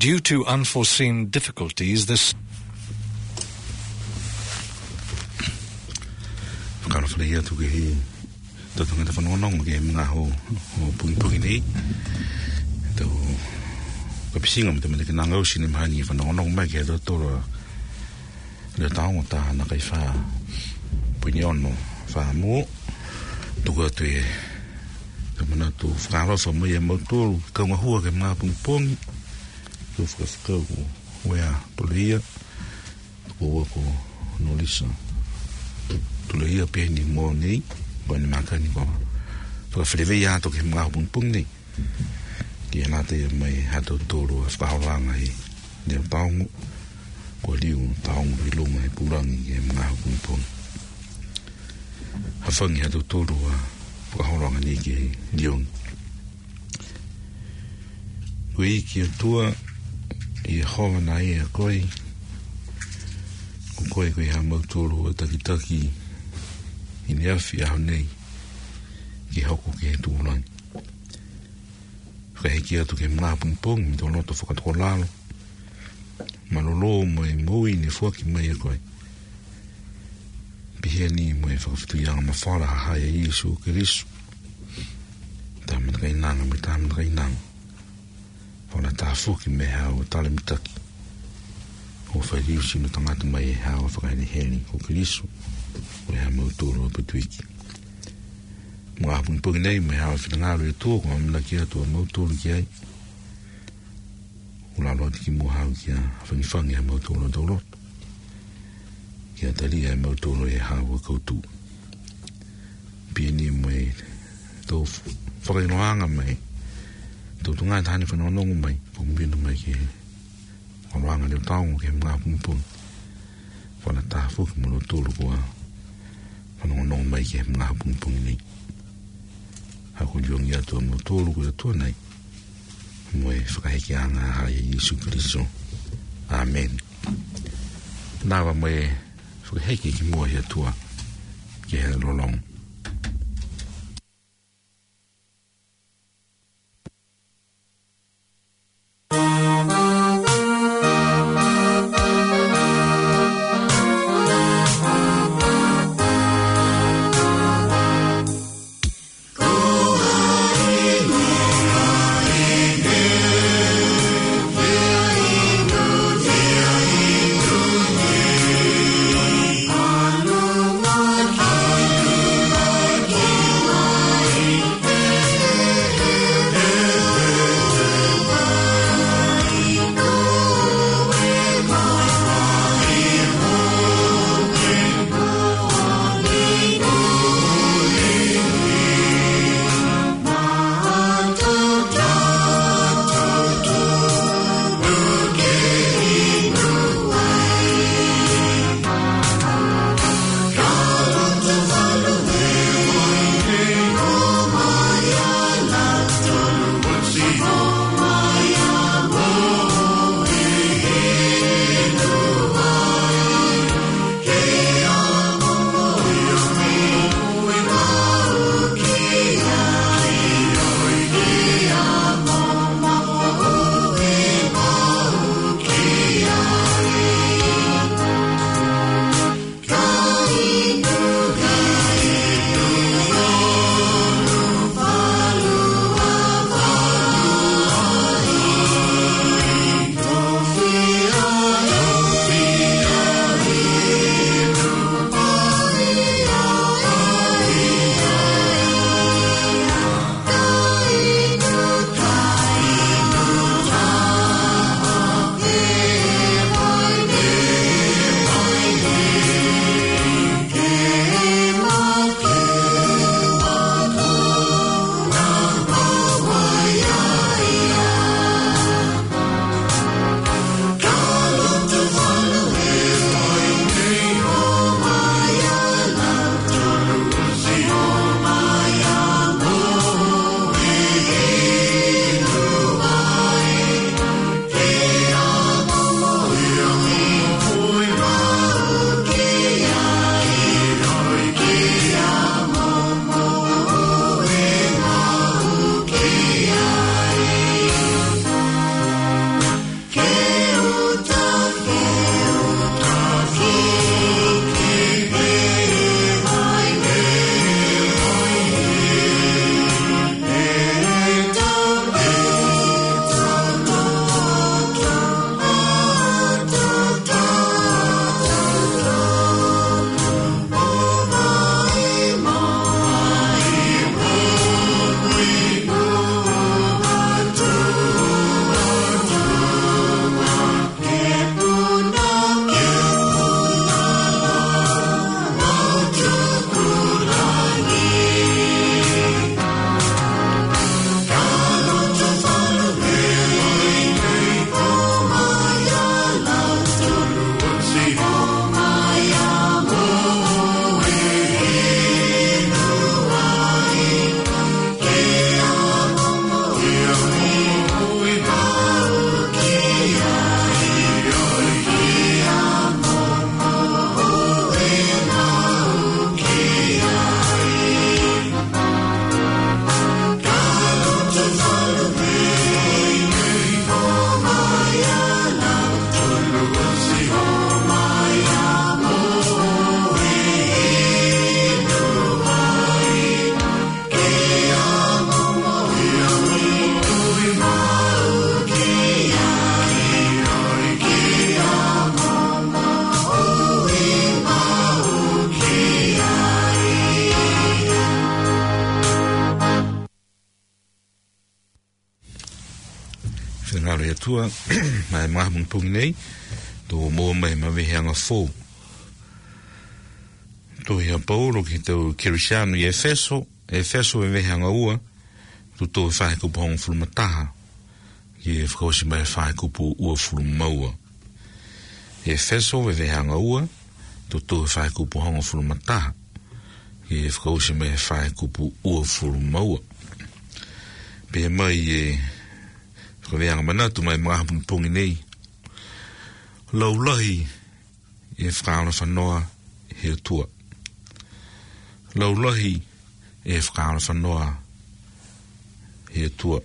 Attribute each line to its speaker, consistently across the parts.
Speaker 1: Due to unforeseen difficulties, this...
Speaker 2: Kalau fleia tu ke tu tengah telefon orang ke mengahu pung ini tu kepising am teman kenang au sini mahani fan orang mai ke tu le tahu ta na kai fa punyon no fa mu tu ke tu mana tu fa lo so mo ye mo tu ka ngahua ke ma pung tu fresco wea polia ko no lisa tu le ia pe ni mo ni ko ni maka ni ko to freve ya to ke ma pung ni ki na te mai ha to ro fa la ngai de tong ko liu tong ri lu mai pu rang ke ma pung ha fang ya to ro fa la ngai ke liu wi ki tua i ho na i koi ko ha mo to ro taki ini afi au nei ki hoko ke tu lan kai ki atu ke mga pung mi to loto fokat ko lalo malolo mo ni fo ki mai ko biheni mo fa tu yang ma fala ha ya Yesu Kristo tam kai nang mi tam kai nang fona ta fu ki me ha o tale mi taki o fa Yesu no tanga mai ha o fa ni heni ko Kristo o ha mo toro petuiki mo a pung nei me ha fina ngalo to ko am la ki to mo toro ki ai o la lo ki mo ha ki a fang ya mo toro do ki a tali ya mo toro e ha wo ko tu pieni mo to fa no anga mai to tunga tani fa no no mai pung bin mai ki o anga le tao ke ma pung fa na ta fu mo lo toro ko no mai ke nga pung ni ha ko jong ya to mo to lu ko to nai mo e fa ke anga ha Yesu Kristo amen na va mo e fa ke mo ya to ke lo long he tua mai mga mungpung nei to mo mai ma veheanga fo to ia Paulo ki tau Kirisiano i Efeso e veheanga ua to whae kupu hong fulumataha ki e whakausi mai whae kupu ua fulumaua Efeso veheanga ua to whae kupu hong fulumataha ki e whakausi mai whae kupu ua fulumaua pe mai e whaveanga manatu mai mga pungi nei laulahi e whakaala whanoa he tua laulahi e whakaala whanoa he tua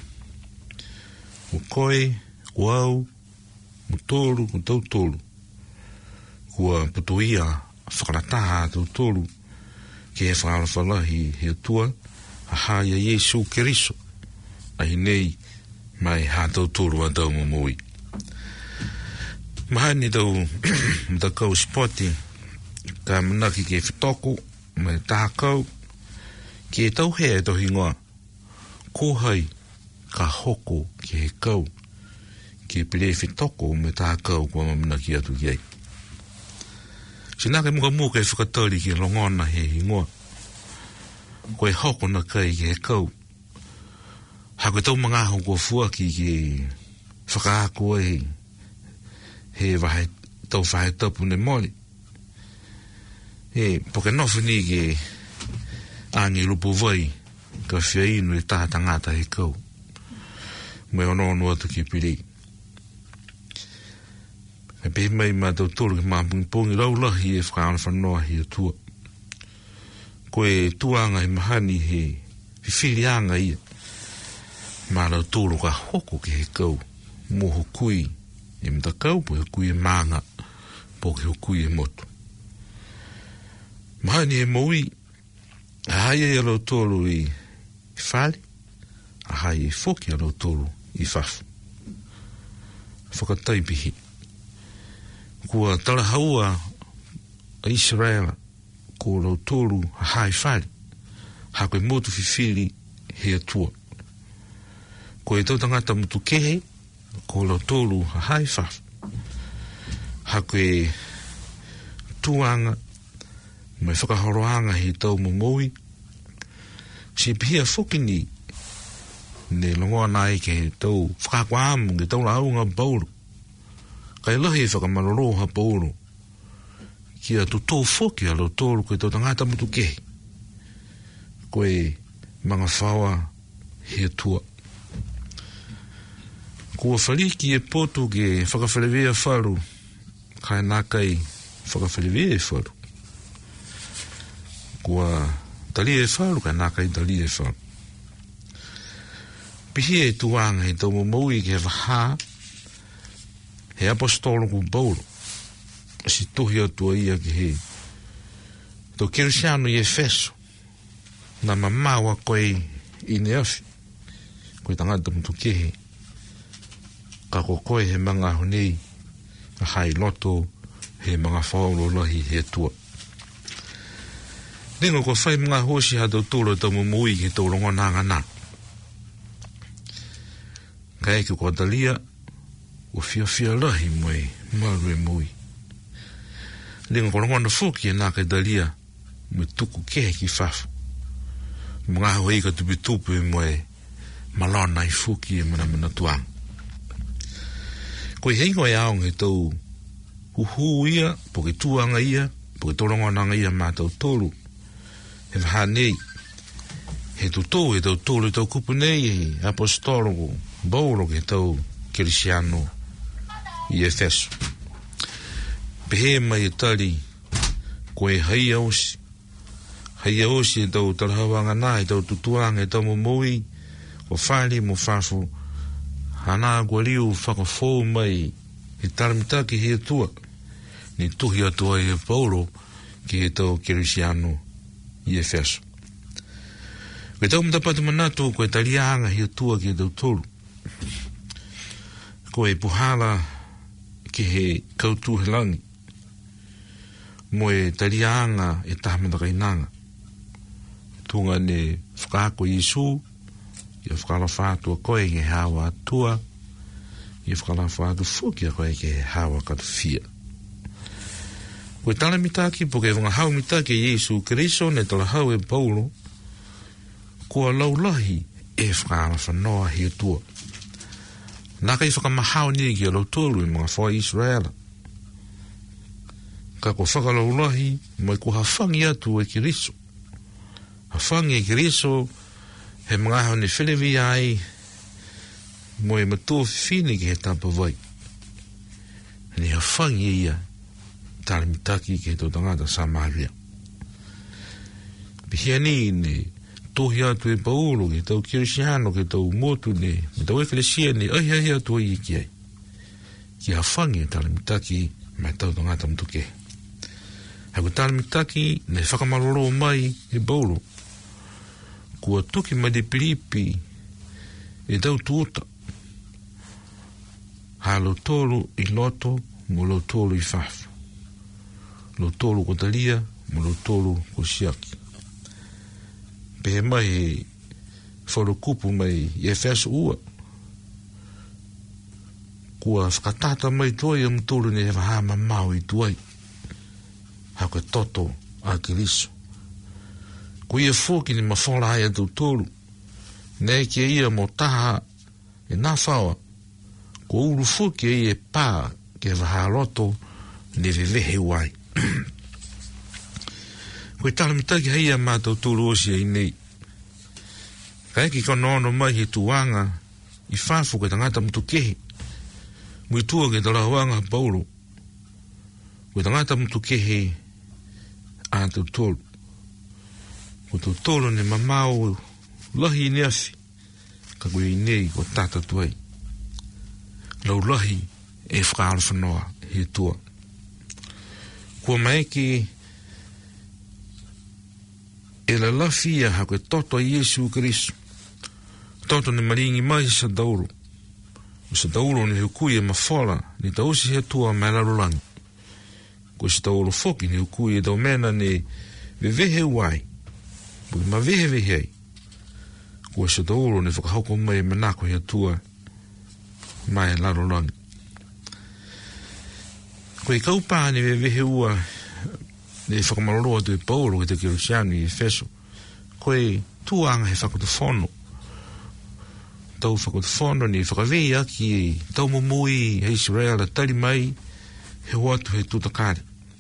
Speaker 2: o koe wau mutolu tautolu kua putuia whakarataha tautolu ke e whakaala whalahi he tua a haia Yesu Keriso ai nei mai hātou tūru a tau mumui. Mahani tau mtakau spoti ka manaki ke whitoko mai tākau ke tau hea tau hingoa kohai ka hoko ke he kau ke pere whitoko mai tākau kua manaki atu kiei. Sinake muka mua kei whakatari ke longona he hingoa koe hoko na kai ke he kau hako tau mga ho ko fua ki whakaako he wahe tau whahe tapu ne mori poke nofuni ke angi lupu vai ka whia inu e taha tangata he kau me ono atu ki piri e pe mai ma tau tolu ki maapungi laulahi e whakaana whanoa hi atua koe tuanga i mahani he whiwhirianga ia mara tūru ka hoko ke he kau moho kui e mta kau po he kui e maanga po ke hukui e motu mahani e moui a haia i alo tōru i whale a haia i whoki alo tōru i whafu whakataipihi kua tala haua a Israela ko alo tōru a hai whale hako e motu whiwhiri he atua ko e tau tangata mutu kehe, ko lau tōru ha hai whafu. Ha koe tuanga, mai whakahoroanga he tau mongoi, si pihia whukini, ne longoa nai ke he tau whakakwaamu, ke tau launga pauru. Kai lahi whakamaroro ha pauru, ki a tu tō whuki a lau tōru, ko e tau tangata mutu kehe. Ko e manga whaua he tua. Kua whaliki e poto ke whakawhalewea wharu, kai nā kai whakawhalewea e wharu. Kua tali e wharu, kai nā kai tali e wharu. Pihi e tuanga he tau maui ke waha, he apostolo ku Paulo, si tohi atua ia ke he, tau Kirisiano i Efeso, na mamawa koe i ne afi, koe tangata mutu kehe, ka koe he mga honei a hai loto he mga whaolo lahi he tua. Ringo ko whai mga hosi ha tau tōra tau mumui ke tau rongo nanga nā. Ka eke ko talia o whia lahi moe maru e mui. Ringo ko rongo na whuki e nā kai talia me tuku kehe ki whafu. Mga hoi ka tupi tupu e moe malona i whuki e mana tuanga. Koe heingo e aong he tau huhu ia, po ke tuanga ia, po ke torongonanga ia mā tau tōru. He waha nei, he tu tō, he tau tōru, he tau kupu nei, he apostolo ko Paulo ke tau Kirisiano i Efeso. Pehe mai e tari, koe haia osi. Haia osi e tau tarahawanga nā, he tau tutuanga, he tau momoi, o whare mo whafu, hana kua liu whakawhou mai he taramitaki he atua ni tuhi atua i Paulo ki he tau Kirisiano i Efeso. Koe tau mtapatu manatu koe talianga he atua ki he tau tolu. Koe puhala ki he kautu he langi. Moe talianga e tahamataka inanga. Tunga ne whakako Yesu ia whakala whātua koe nge hawa atua I whakalafa atu whuki a koe ke hawa katu fia. Koe tala mitaki po ke wanga hau mitaki Yesu Keriso ne tala hau e Paulo kua laulahi e whakalafa noa hi tua. Naka I whakamahau ni ki a lautolu I mga whai Israela. Ka ko whakalaulahi mai ko hawhangi atu e Keriso. Hawhangi e Keriso he mga hau ni whelevi ai mo e matua whiwhine ki he tapa vai. Ni hawhangi ia tala mitaki ki he tō tangata Samaria. Pihia ni tohi atu e Paulo ki tau Kirisiano ki tau motu ni me tau eklesia ni ai atu i ki ai. Ki hawhangi e tala mitaki mai tau tangata mtuke. Haku tala mitaki ne whakamaroro mai e Paulo kua tuki mai de Pilipi e tau tuota. Ha lo tolu I loto mo lo tolu I fafu. Lo tolu ko talia mo lo tolu ko siaki. Pehe mai wharukupu mai I Efeso ua. Kua whakatata mai toi am tolu ne hewa hama mau I tuai. Haka toto a Keriso. Ko ia fōki ni mawhora ai atu tolu. Nei ke ia mo taha e nā whaua. Ko uru fōki e pā ke wahaloto ne vevehe wai. Koe tala mitaki hei a mātou tolu osi ai nei. Ka eki kanono mai he tuanga I whāwhu ke tangata mtukehe. Mui tua ke tala wanga Paulo. Koe tangata mtukehe a tau tolu. Ko tau tolu ne mamau lahi ni afi. Ka koe I nei ko tata tuai. Lau lahi e whaalwhanoa he tua. Kua maeki e la lafia ha koe toto Yesu Keriso. Toto ne maringi mai sa dauro. Sa dauro ne hukui e mawhala ni tausi he tua mai larulangi. Ko sa dauro foki ne hukui e tau mena ne vevehe wai. Pui ma vehe ai. Ko sa dauro ne whakahauko mai manako he tua mai larulangi. Koe kaupā ne vevehe ua ne whakamaroroa tu e Paulo ki te Kirisiano I Efeso. Koe tuanga he whakatufono. Tau whakatufono ni whakawei aki tau momui he Israel tari mai he watu he tutakari.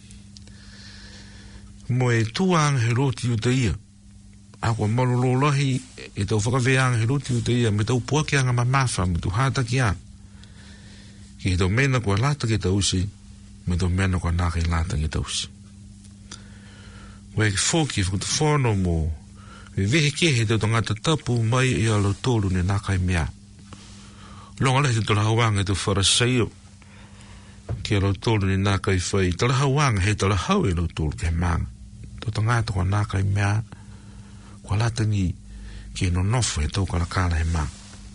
Speaker 2: Moe tuanga he roti uta ia. Ako maroro lahi e tau whakaweanga he roti uta ia me tau puakeanga mamafa me tu hātaki a. Ki he tau mena kua lata ki tau si me tau mena kua naka I lata ki tau si. Wai ki fōki whakatufono mo e vehe kehe tau tangata tapu mai I alo tolu ne naka I mea. Longa lehi tala hawanga tu wharasaio ki alo tolu ne naka I whai. Tala hawanga he tala hau alo tolu ke maanga. Tau tangata kua naka I mea kua lata ni ki no nofo he tau kalakala he maanga.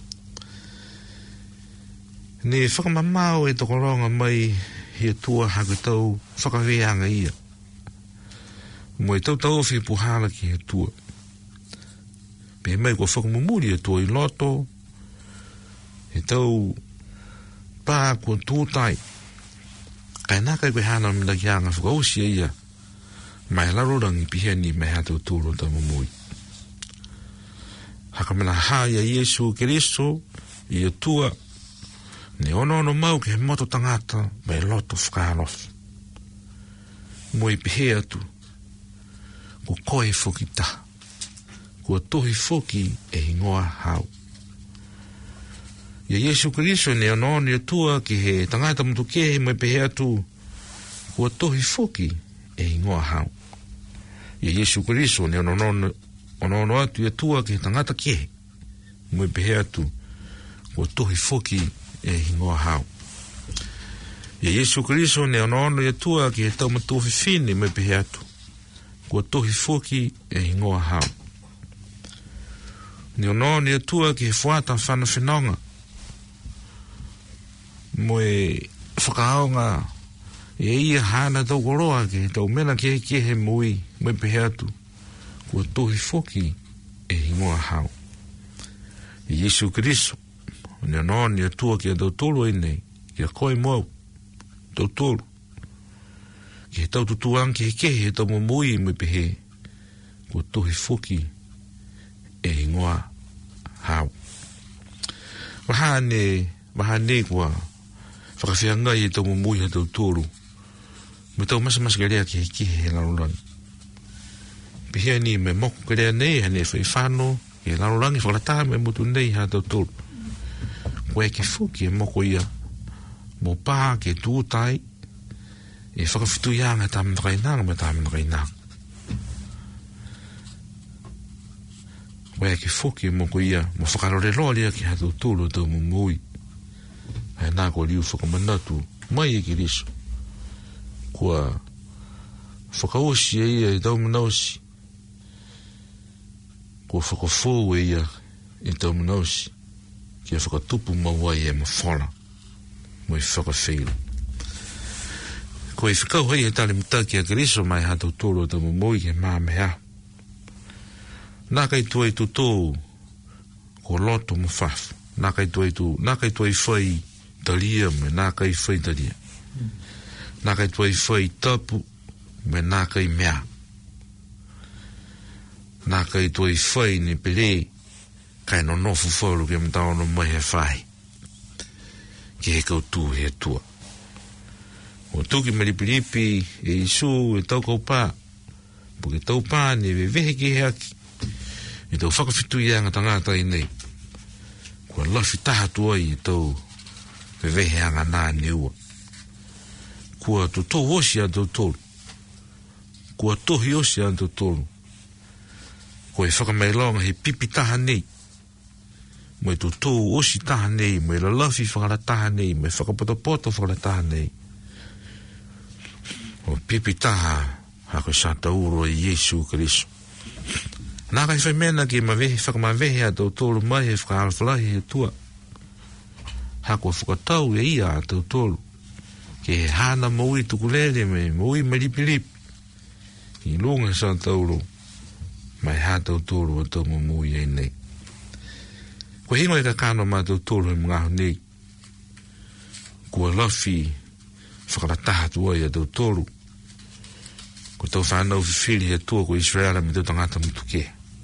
Speaker 2: Ne whakamamau e tokoronga mai he tua haku tau whakaweanga ia. Mo e tau fi puhala ki he tua. Pe mai kua whakamumuri e tua I loto. E tau pā kua tūtai. Kai naka koe hana mina ki anga whakausia ia. Mai larorangi piheni mai hatau tūro tau mumuri. Haka mina haia Yesu Keriso I e tua. Ne ono mau ke he moto tangata mai loto whakaalof. Mo I pihe atu. Ko koe foki ta. Kua tohi foki e ingoa hau. Ia Yesu Keriso ne ono e tua ki he tangata mtukehe mai pihe atu. Kua tohi foki e ingoa hau. Ia Yesu Keriso ne ono atu e tua ki he tangata kehe mai pihe atu. Kua tohi foki e ingoa hau. Ia Yesu Keriso ne ono e tua ki he tau matofi fine mai pihe atu. Kua tohi foki e ingoa hau. Ni ono ni atua ki he whata whana whenonga. Mo e whakaonga e ia hana tau koroa ki tau mena ki he mui mai pehe atu. Kua tohi foki e ingoa hau. I Yesu Keriso ne no ni tua ki tau tolu nei ki koe mo tau tolu ki tau tutuang ki ke he tau mui me pehe ko tohi fuki e ngoa hau wahane kwa whakawhianga i tau mui he tau tolu me tau masa garea ki he larulangi pehe ni me moku garea nei hane whaifano ki he larulangi whakataha me mutu nei ha tau tolu koe ke fuki e moko ia mo pā ke tūtai e whakawhitu ianga tāmina kainanga me tāmina kainanga koe ke fuki e moko ia mo whakarore loa ki hatu tūlo tau mumui e nā ko liu whakamanatu mai e ki riso kua whakaosi e ia e tau manausi kua whakafou e ia e tau manausi kia whakatupu mawai e mawhala mo i whakawhila ko i whakau hei e tale mtaki a kiriso mai hatau tōro ta mumoi ke māmea nā kai tuai tu tō ko loto mo whafu nā kai tuai whai talia me nā kai whai talia nā kai tuai whai tapu me nā kai mea nā kai tuai whai ni pere kai no nofu whauru ke mtao no mai he whai ki he kau he tua o tuki maripiripi e isu e tau kau pā po ke tau pā ni vehe ki he aki e tau whakawhitu ianga tangata i nei kua lafi taha tua i tau vehe anga nā ni ua kua tu tō osi a tau tolu kua tohi osi a tau tolu kua e whakamailaonga he pipi taha nei mo tu tō osi taha nei, mo la lafi whakara taha nei, mo whakapoto whakara taha nei. O pipi taha hako sata uro i Yesu Kiriso. Nā kai whai mena ki ma vehe, whakamavehe a tau tōru mai he whakahalawhalahi he tua. Hako whakatau e ia a tau tōru. Ke he hana maui tukulele me, maui maripilipi. Ki lunga sa tauro, mai ha tau tōru a tau mamui e nei. Ko hingo e ka kano ma tau tōru e mga nei. Kua lafi whakarataha tua i a tau tōru. Ko tau whanau whiwhiri he tua ko Israela me tau tangata mutuke.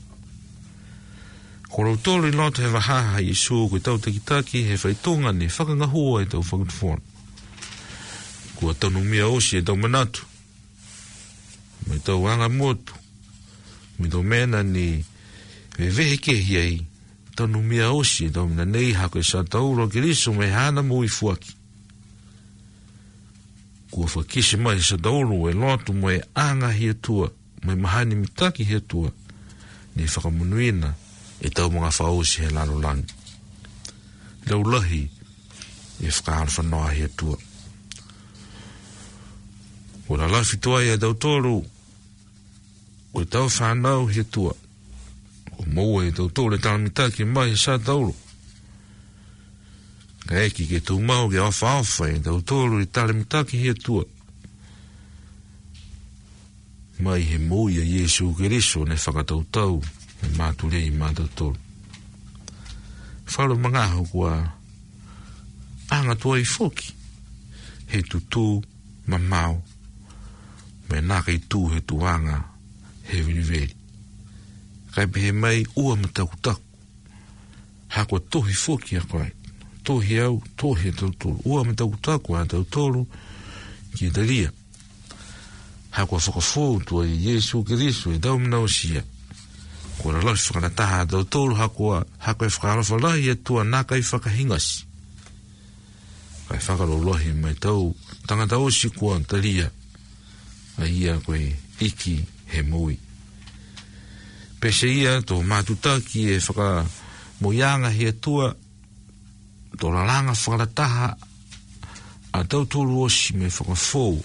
Speaker 2: Ko rau tōru i loto he wahaha i Isu ko tau takitaki he whaitonga ne whakangahua e tau whakatufona. Kua tau numia osi e tau manatu. Me tau anga motu. Me tau mena ni vehe kehi ai. Tanu mia osi tau mina nei hako e sa tauro Kiriso me hana mui fuaki. Kua whakisi mai sa tauro e lotu mo e anga hia tua, mo e mahani mitaki hia tua, ni whakamunuina e tau mga whaosi he laro langi. Lau lahi e whakaara whanoa hia tua. Kua la lafi tua e tau toro, o tau whanau hia tua. O maua e tau tōre tāmitaki mai e sa tauro. Ka eki ke tau mau ke awha e tau tōru e tāmitaki hia tua. Mai he mui a Yesu Kiriso ne whakatau tau e māture i mātau tōru. Whalo mangaho kua anga tua i whoki. He tutu mamau me naka i tū he tuanga he viriveri. Kai pehe mai ua mataku. Hako tohi whoki a kai. Tohi au, tohi a tautoro. Ua mataku a tautoro ki e taria. Hako whakafou tua i Yesu Kiriso e dau minau sia. Kua la lafi whakanataha a tautoro hako e whakarawhalahi a tua nā kai whakahingasi. Kai whakarolohi mai tau tangata osi kua taria. A ia koe iki he mui. Pese ia tō mātutaki e whaka moianga hea tua tō lalanga whakarataha a tautoro osi me whakafou.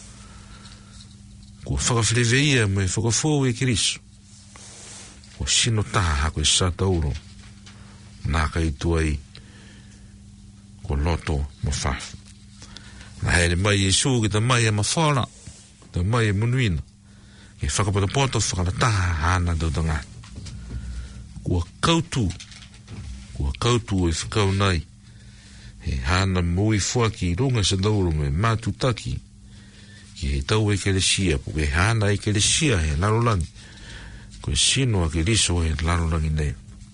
Speaker 2: Ko whakawhireweia me whakafou e Kiriso. Ko sino taha hako e sa tauro nā kai tuai ko loto mo whafu. Na here mai Yesu ki ta mai e mawhara, ta mai e munuina. Ke whakapoto whakarataha hana tau tangata. Kua kautu e whakau nei. He hana mui fua ki runga sa dauro me mātutaki. Ki he tau e kelesia, po ke hana e kelesia he larolangi. Ko e sinoa ke riso he larolangi nei.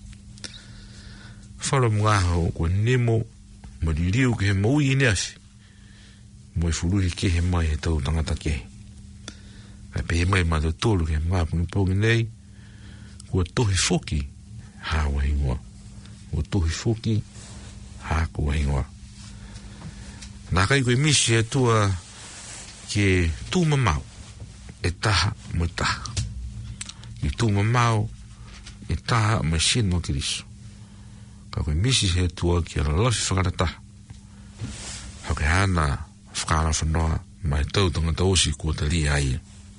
Speaker 2: Whara mga ho ko nemo maririu ke he maui ine afi. Mo e furuhi ke he mai he tau tangata ke. Kai pe he mai mata tolu ke mga pungi pongi nei. Kua tohi foki hawa hingoa. Kua tohi foki hawa hingoa. Nā kai koe misi e tua ke tūma mau e taha mo taha. Ke tūma mau e taha mo sino ki riso. Ka koe misi e tua ke ala lafi whakarataha. Hake hana whakara whanoa mai tau tangata osi kua tali aia.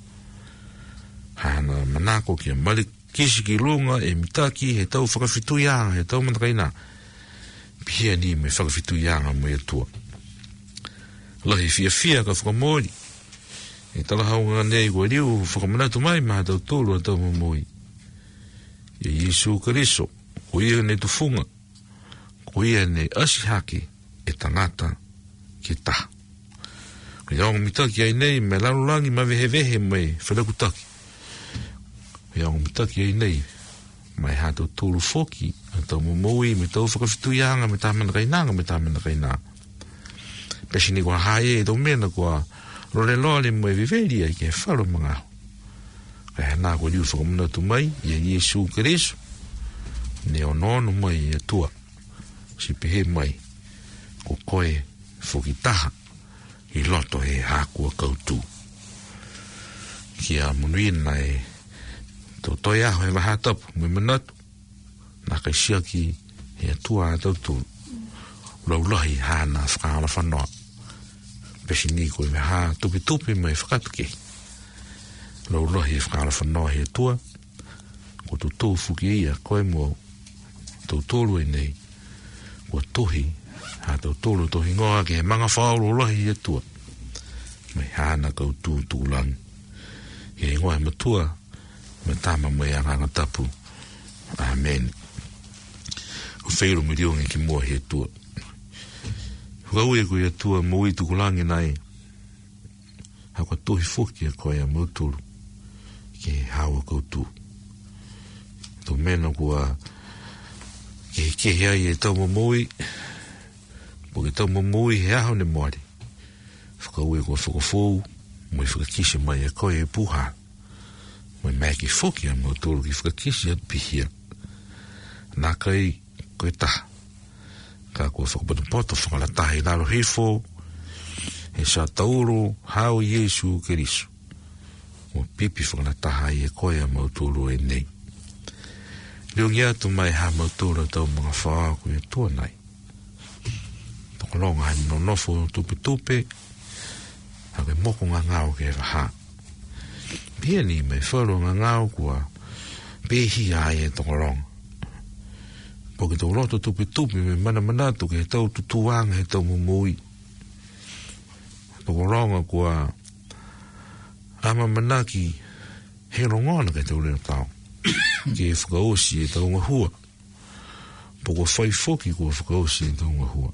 Speaker 2: Hana manako ki a malik kisi ki lunga e mitaki he tau whakawhitu ianga, he tau matakaina. Pia ni me whakawhitu ianga mo e tua. Lahi fia ka whakamori. E tala haunga nei kua riu whakamanatu mai maha tau tolu a tau mamoi. E Yesu Kariso, ko ia ne tufunga, ko ia ne asihake e tangata ki taha. Ka iaonga mitaki ai nei me larulangi ma vehe mai whalakutaki. Ia o mitaki ai nei, mai hato tolu foki, a tau mamoi, me tau whakawhitu ianga, me tāmana kainanga, me tāmana kainanga. Pesi ni kua hae e tau mena kua rore loale mo e viveri ai ke wharo mga ho. Kai hana kua liu whakamunatu mai, ia Yesu Kariso, ne o nono mai e tua, si pehe mai, ko koe foki taha, i loto he hākua kautu. Kia munuina e tau toi aho he wahatapu, mui manatu, nā kai siaki he atua a tau tū, laulahi hāna whakaala whanoa. Pesi ni koe me hā tupi mai whakatuke. Laulahi whakaala whanoa he atua, ko tu tō fuki ia koe mo tau tōlu e nei, ko tohi, hā tau tōlu tohi ngoa ke he manga whao laulahi he atua, mai hāna kau tūlangi. He ngoa he matua, me tama mai anga tapu. Amen. O whairu me riongi ki mua he tua. Hukau e koe a tua mui tukulangi nai. Haka tohi foki a koe a mauturu. Ke hawa koutu. Tō mena kua ke kehe ai e tau mamui. Po ke tau mamui he aho ne moari. Hukau e koe whakafou. Mui whakakise mai a koe e puha. Mai meki foki a mautoro ki whakakisi at pihia. Nā kai koe taha. Ka kua whakapatampoto whakalatahi laro hifo. He sa tauro hao Yesu Kariso. O pipi whakalataha i e koe a mautoro e nei. Leongi atu mai ha mautoro tau mga whaa koe tua nai. Tokolonga hani no nofo tupe. Hake moko ngā ngāo ke waha. Pia ni mai wharo ngā ngāo kua pehi ai e tokolonga. Po ke tau roto tupi me manatu ke he tau tutuanga he tau mumui. Tokolonga kua ama manaki he rongona ke tau reo tau. Ke whakaosi e tau ngahua. Po kua whaifoki kua whakaosi e tau ngahua.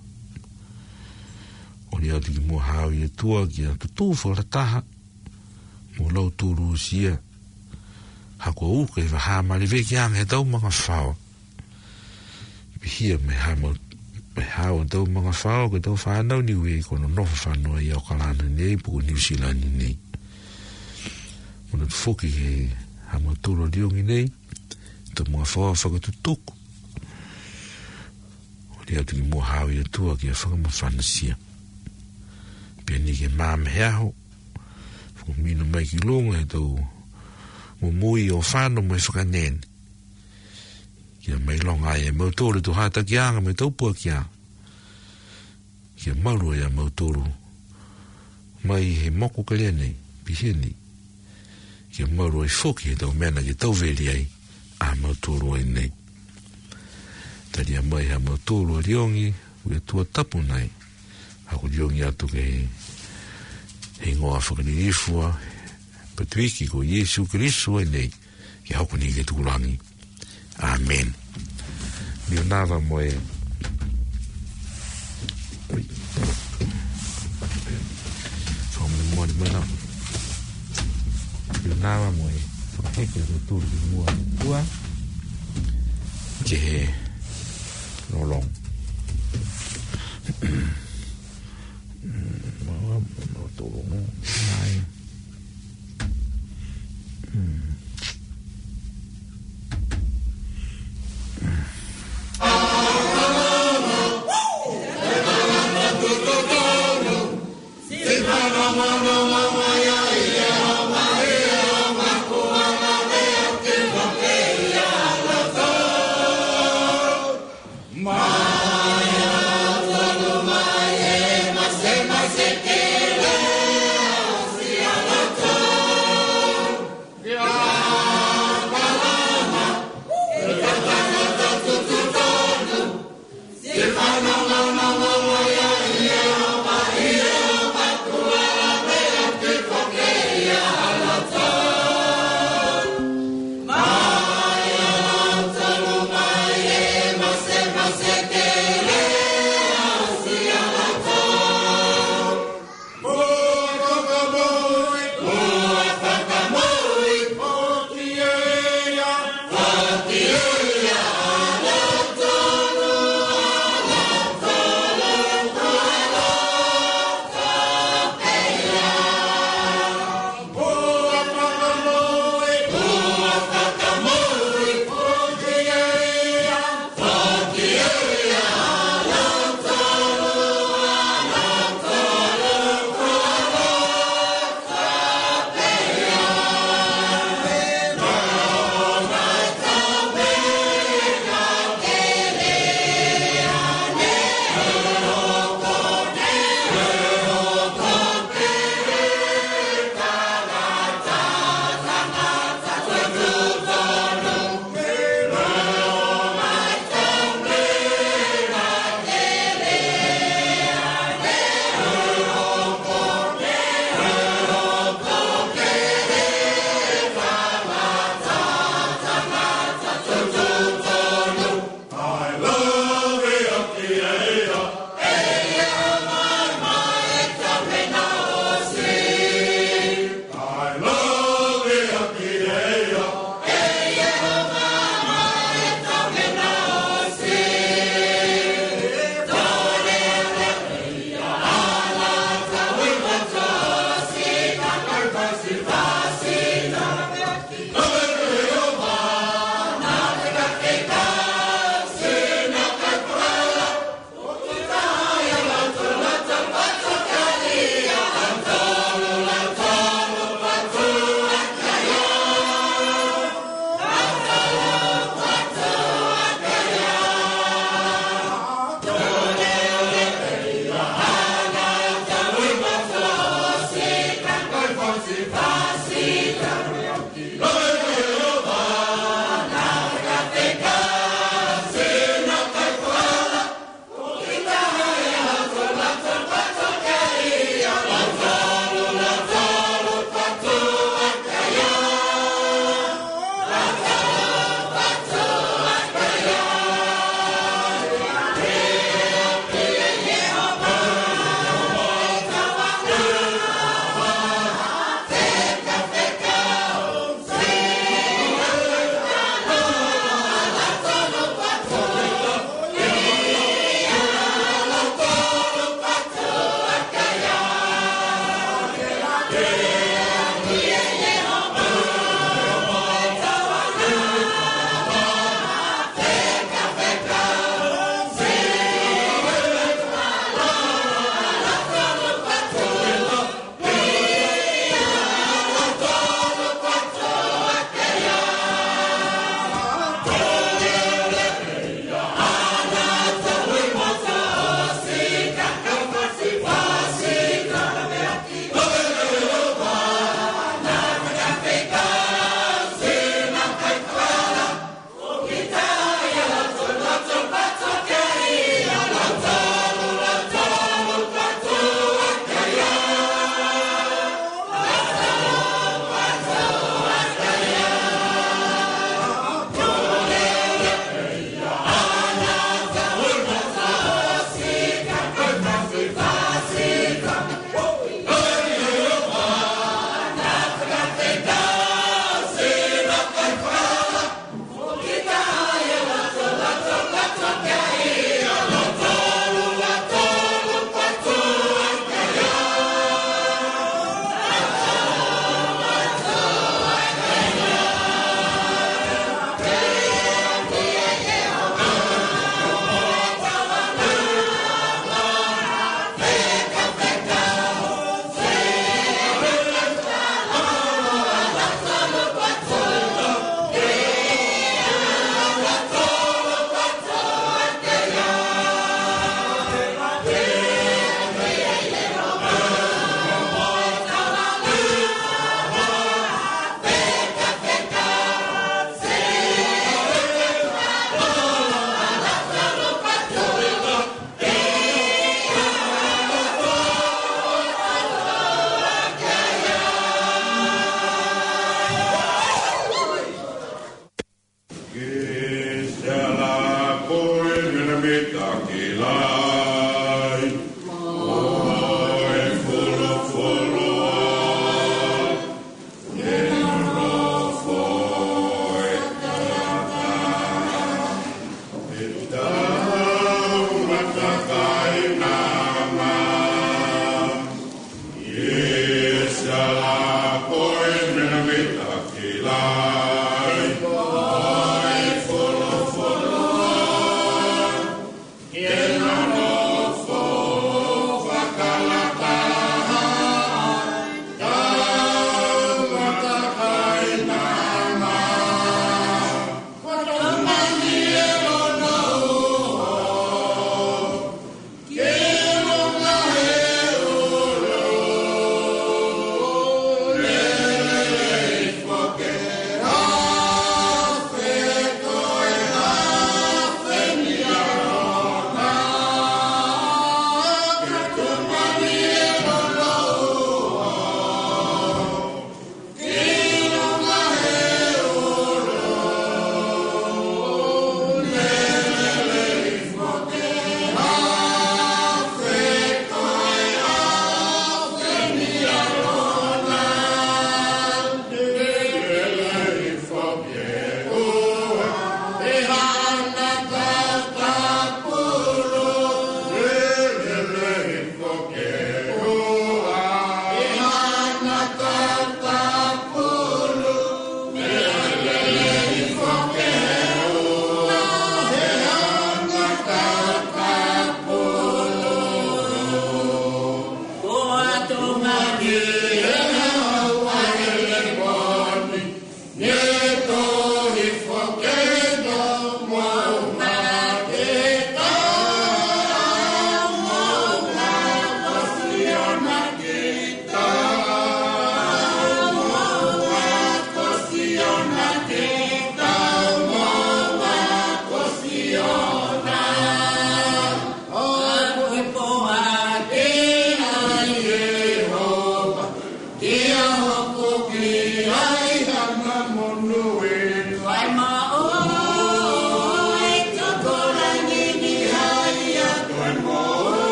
Speaker 2: O ni atu ki mua hao i e tua ki a tutu whakarataha. Mo lau tūru sia. Hako uke wa haa malive ki anga he tau mga whao. Pihia me hao tau mga whao ke tau whanau ni ue kono nofa whanua i au kalana nei puku New Zealand nei. Mona tu foki he hama tūro riongi nei. Tau mga whao whakatutuku. O ni atu ki mua hao i e tua ki a whakamawhana sia. Pia ni ke māme heaho. Ko mina mai ki longa he tau mui o whāno mai whakanene. Kia mai longa e mautoro tu hata ki anga mai taupua ki anga. Kia mauru e a mautoro. Mai he moko ka lea nei, piheni. Kia mauru e whoki he tau mena ki tau veri ai a mautoro e nei. Tari a mai ha mautoro a riongi, ua tua tapu nai. Ako riongi atu ke he ngoa whakanirifua, patuiki ko Yesu Kariso e nei, ki hauko ni ke tukulangi. Amen. Leonava moe from the morning Leonava moe e che tu mua tua che no long no to long mai
Speaker 3: Yeah.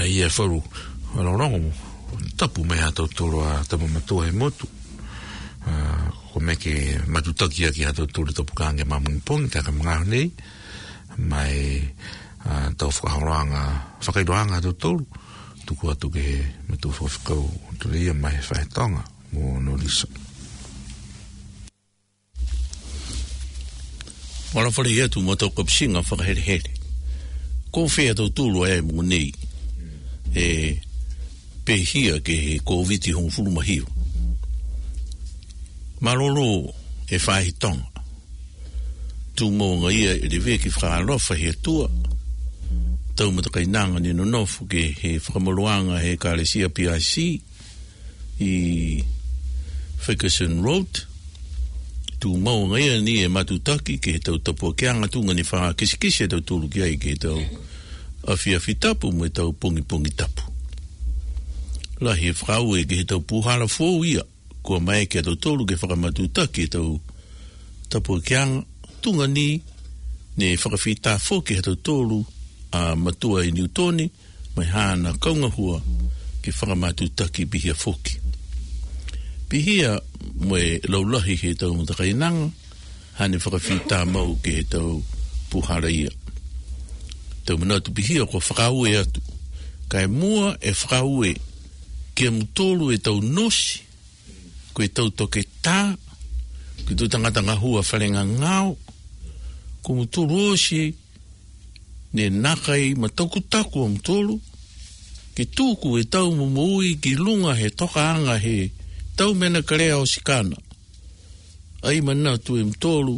Speaker 2: ia wharu rongo tapu mea tau tolo a tapu matua e motu ko me ke matutaki aki a tau tolo tapu kānge mamungi taka mga nei mai tau whakairoanga tau tolo tuku atu ke matu whakau tole ia mai whaetonga mo no lisa
Speaker 3: Wala whare ia tu mo tau kapsinga whakahere ko whea tau tolo e mo nei pe hia ke he COVID hong fulu mahio. Malolo e whahi tonga. Tu mo nga ia e rewe ki whakarofa he tua. Tau matakai nanga ni no nofu ke he whakamoloanga he kāresia PIC i Ferguson Road. Tu mo nga ia ni e matutaki ke he tau tapua keanga tunga ni whaka kisikisi e tau tulu ki ai ke he tau awhiawhi tapu mo e tau pungi tapu. La he whakau e ke he tau puhala fōu ia, kua mai ke tau tolu ke whakamatuta ke tau tapu kianga, tunga ni ne whakawhita fō ke he tau tolu a matua i Newtoni, mai hana kaungahua ke whakamatuta ki pihia fōki. Pihia moe laulahi he tau mutakainanga, hane whakawhita mau ke he tau puhala ia. Tau manatu pihia ko whakau e atu, kai mua e whakau e ke mutolu e tau nosi, ko e tau toke tā, ki tu tangata ngahua wharenga ngāo, ko mutolu osi, ne nakai matakutaku a mutolu, ki tūku e tau mumui ki lunga he tokaanga he tau mena karea o sikana. Ai manatu e mutolu,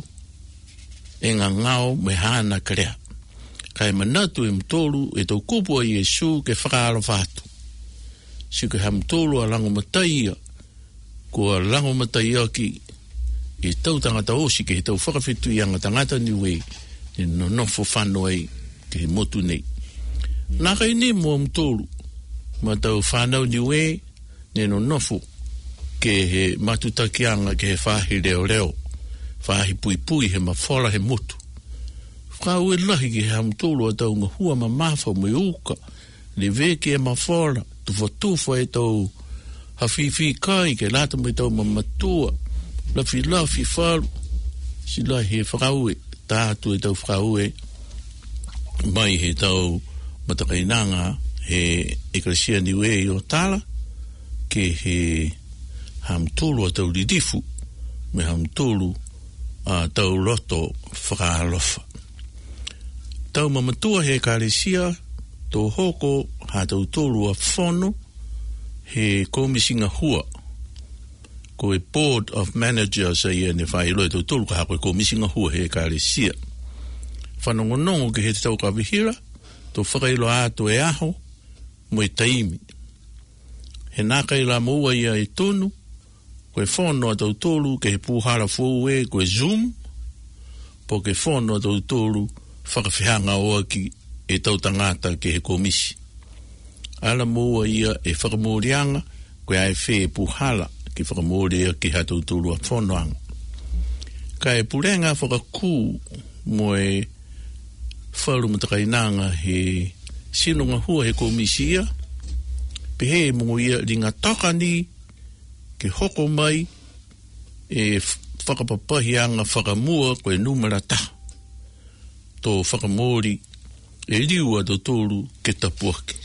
Speaker 3: e ngā ngāo me hana karea. Kai manatu e mtolu e tau kupua i Yesu ke whakaaro whātu. Si ke hamtolu a lango mataia, ko a lango mataia ki e tau tangata osi ke he tau whakawhitu i anga tangata niwe, e no nofo whano ai ke he motu nei. Naka i ne mo mtolu, ma tau whanau niwe, ne no nofo ke he matutakianga ke he whahi reo reo, whahi pui pui he mawhola he motu. Kau e lahi ki he hamtolo a tau ngahua ma mawha mo uka, le veke e mawhora, tufa e tau hawhiwhi kai, ke lata mo e tau mamatua, lafi whalu, si lahi he whakaue, tātu e tau whakaue, mai he tau matakainanga, he eklesia niwe i o tala, ke he hamtolo a tau lidifu, me hamtolo a tau roto whakalofa. Tau mamatua he kāresia, tō hoko ha tau tōru a whono, he komisinga hua. Ko e Board of Managers a ia ne whai roi tau tōru ka hako e komisinga hua he kāresia. Whanongonongo ke he tau kawihira, tō whakailo ato e aho, mo e taimi. He nākai la maua ia e tonu, ko e whono a tau tōru ke he pūhara fōue, ko e Zoom, po ke whono a tau tōru, whakawhihanga oa ki e tau tangata ke he komisi. Ala moa ia e whakamōrianga, koe ai whee puhala ki whakamōria ki hatou tūrua whonoanga. Ka e purenga whakakū mo e wharumutakainanga he sinonga hua he komisi ia, pe he mungo ia ringa takani ke hoko mai e whakapapahianga whakamua koe numera taha. Tō whakamori e riua tō tōru ke tapuake.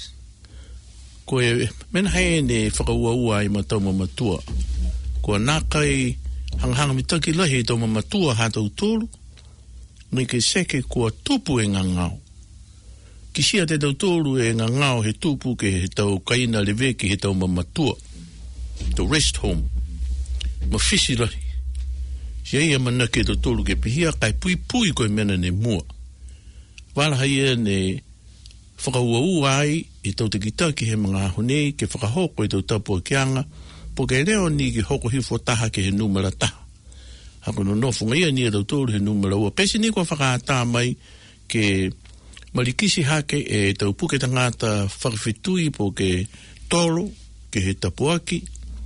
Speaker 3: Ko e mena hene whakauaua i matau mamatua. Ko nākai hanghanga mitaki lahi tau mamatua hātau tōru, nei ke seke kua tupu e ngā ngāo. Ki sia te tau tōru e ngā ngāo he tupu ke he tau kaina lewe ki he tau mamatua. Tau rest home. Ma whisi lahi. Sia ia manake tau tōru ke pihia kai pui pui koe mena ne mua. Wala haia ne whakauaua ai e tau te kitaki he mga ahonei ke whakahoko e tau tapua kianga po ke reo ni ki hoko hifo taha ke he numera taha. Hako no nofunga ia ni e tau tōru he numera ua. Pesi ni kua whakaata mai ke marikisi hake e tau puke tangata whakawhitui po ke toro ke he tapuaki.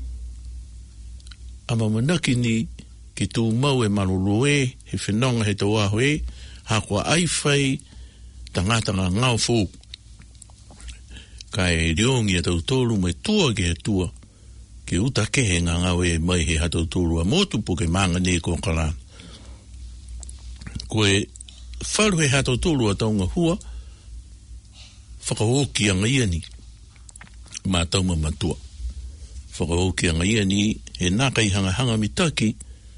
Speaker 3: Ama manaki ni ki tū mau e marurue he whenonga he tau aho e hako ai whai tangata ngā ngāo fō. kai riongi e tautolu mai tua ke he tua, ke uta ke he ngā e mai he hatautolu a motu po ke manga ne ko kalana. Koe wharu he hatautolu a taunga hua, whakahoki anga iani, mā tauma matua. Whakahoki anga iani, he nākai hanga mitaki,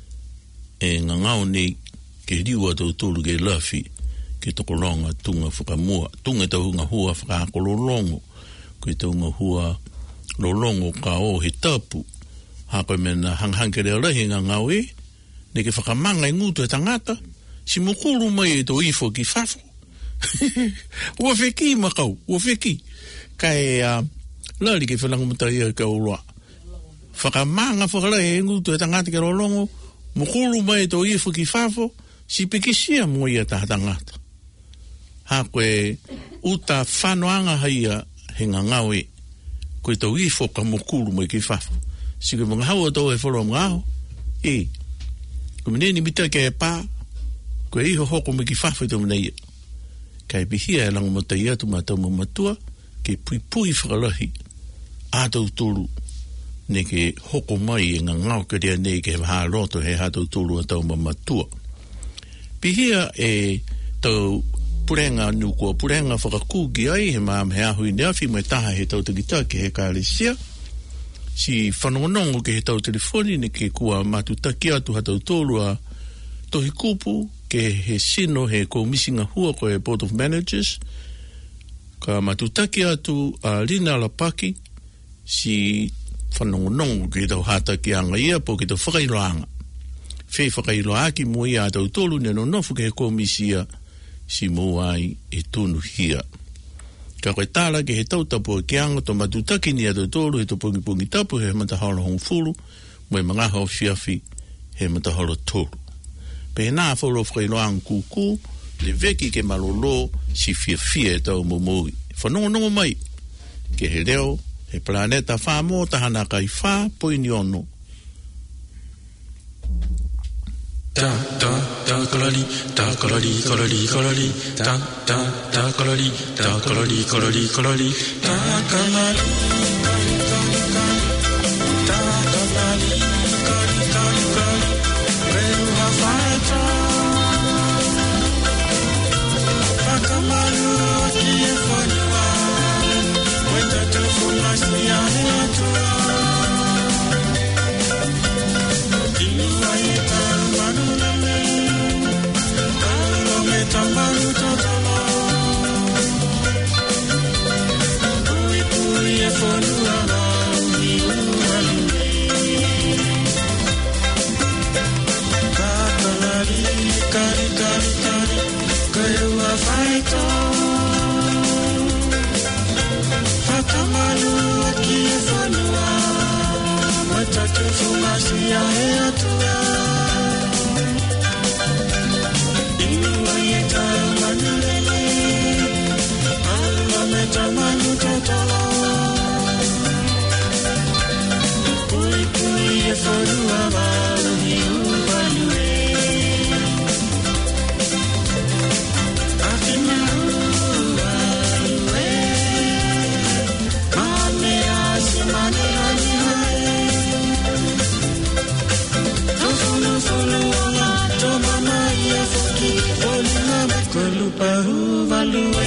Speaker 3: e ngā ngāo nei, ke riua tautolu ke lafi, ke tokolonga tunga whakamua, tunga taunga hua whakakololongo, koe taunga hua lolongo ka o he tapu, hako mena hanghangere alahi ngā ngāo e, ne ke whakamanga i ngutu e tangata, si mukuru mai e to ifo ki whafo. Ua wheki makau, ua wheki. Kai lari ke whanangumuta ia ka uloa. Whakamanga whakalahi e ngutu e tangata ke lolongo, mukuru mai e to ifo ki whafo, si pekisia mo ia ta tangata. Hako e uta whanoanga haia he ngā ngāo e, koe tau ifo ka mukuru mai ki whafo. Si koe mga haua tau e whalo mga aho, e, koe meneni mita ke e pā, koe iho hoko mai ki whafo i tau mena ia. Kai pihia e lango mata ia tu mātau mamatua, ke pui whakalahi, ātau tolu, ne ke hoko mai e ngā ngāo ke rea nei ke hā roto he ātau tolu a tau mamatua. Pihia e tau purenga nukua, purenga whakakuki ai, he maam he ahui neafi, mai taha he tau takitaki he kāresia, si whanongonongo ke he tau telefoni, ne ke kua matutaki atu hatau tolu a tohi kupu, ke he sino he komisinga hua ko he Board of Managers, ka matutaki atu a Lina Lapaki, si whanongonongo ke he tau hataki anga ia, po ke tau whakailoanga. Whei whakailoaki mo ia atau tolu, ne no nofu ke he komisia, si moai e tonu hia. Ka koe tāla ke he tautapu ke anga to matutaki ni ato tolu he to pungi tapu he matahalo hongfuru mo e mga hao fiafi he matahalo tolu. Pe he nā wholo whailoang kuku le veki ke malolo si fia e tau momoi. Whanongonongo mai ke he reo he planeta whamo tahana kai wha poini ono.
Speaker 4: Da da da kalali da kalali kalali kalali da da da kalali da kalali kalali kalali da kalali da kalali kalali kalali where have I gone? Akamalu akiefanya wenda tufuna siya hetua Tamaru totolo Pui pui e fonuala Ni ualume Kakalari, kari, kari, kari Kaiua faito Hakamalu aki e fonua Matatu fumasia e atua Tamaru totolo Pui pui e forua valu ni uvalue Afina uvalue Mane asi mane ani hae Tofulu fulu ola Tomama ia fuki Olina mekolupa uvalue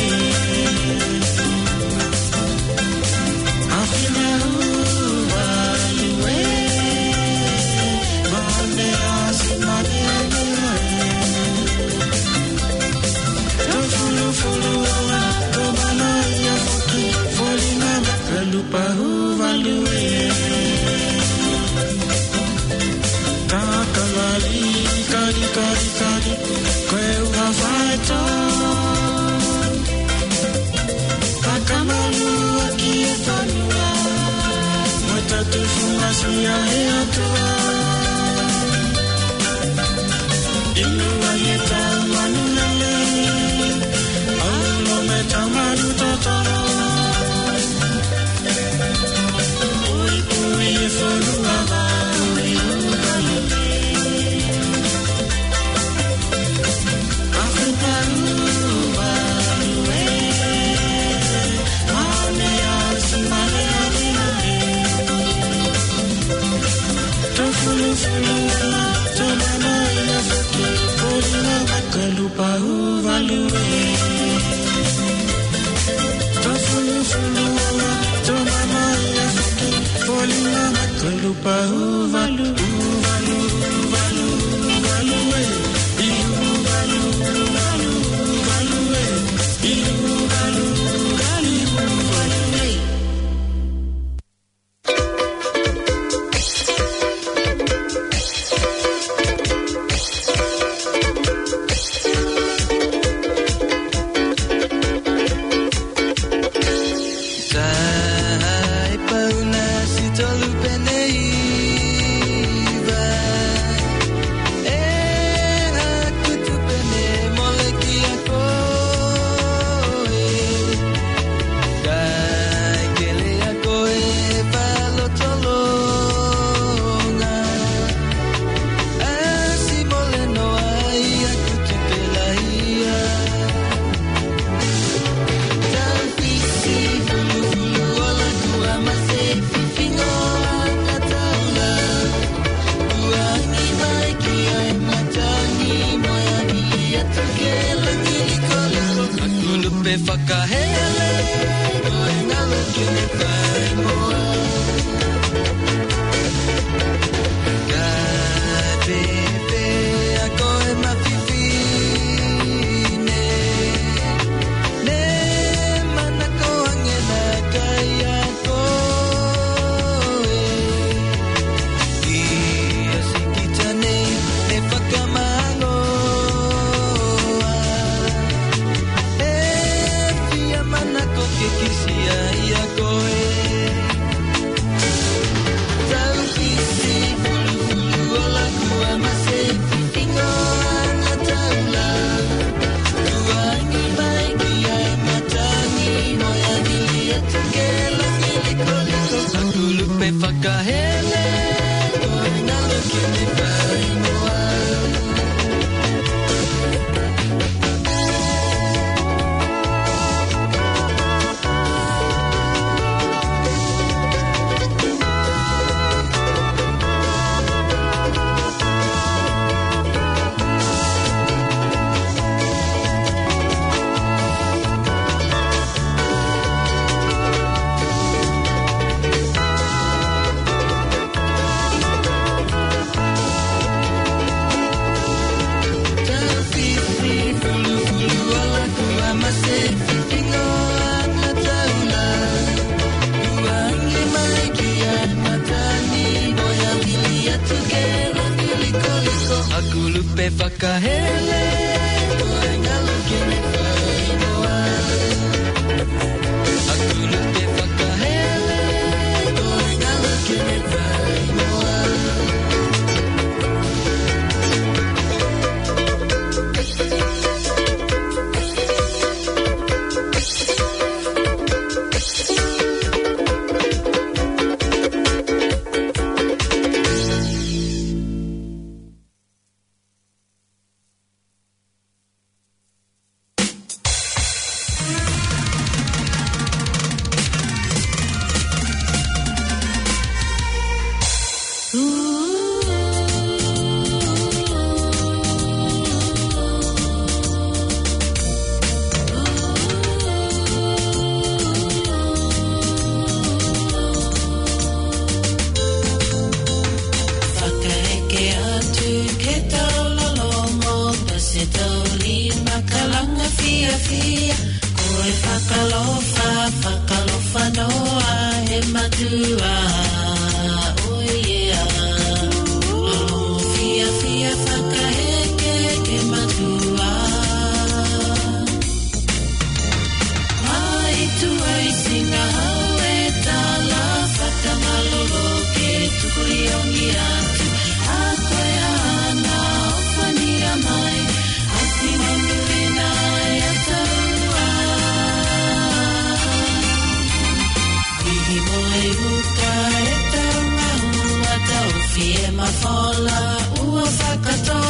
Speaker 5: Fie ma fola ua whakatoa